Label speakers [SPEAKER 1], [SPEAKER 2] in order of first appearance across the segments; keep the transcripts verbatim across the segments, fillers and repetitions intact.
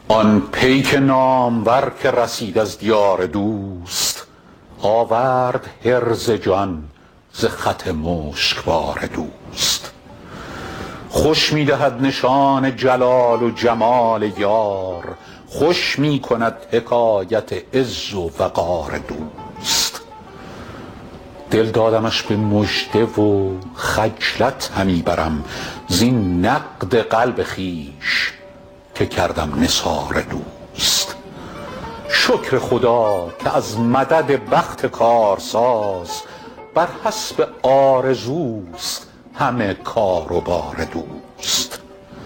[SPEAKER 1] آن پیک نامور که رسید از دیار دوست، آورد حرز جان ز خط مشکبار دوست. خوش می دهد نشان جلال و جمال یار، خوش می کند حکایت عز و وقار دوست. دل دادمش به مژده و خجلت همی برم، زین نقد قلب خویش که کردم نثار دوست. شکر خدا که از مدد بخت کارساز، بر حسب آرزوست همه کار و بار دوست.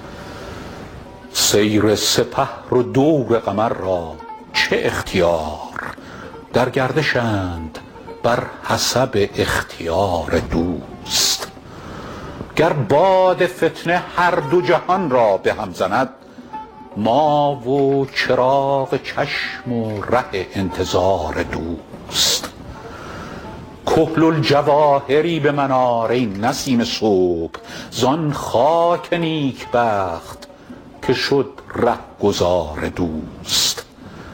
[SPEAKER 1] سیر سپهر و دور قمر را چه اختیار، در گردشند بر حسب اختیار دوست. گر باد فتنه هر دو جهان را به هم زند، ما و چراغ چشم و ره انتظار دوست. کحل الجواهری به من آر ای نسیم صبح، زان خاک نیکبخت که شد رهگذار دوست.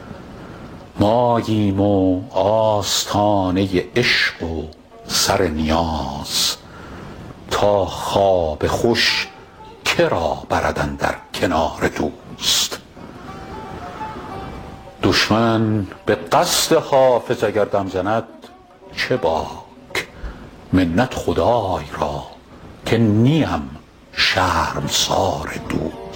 [SPEAKER 1] ماییم و آستانه عشق و سر نیاز، تا خواب خوش که را برد اندر کنار دوست. دشمن به قصد حافظ اگر دم زند، چه باک منت خدای را که نیم شرمسار دوست.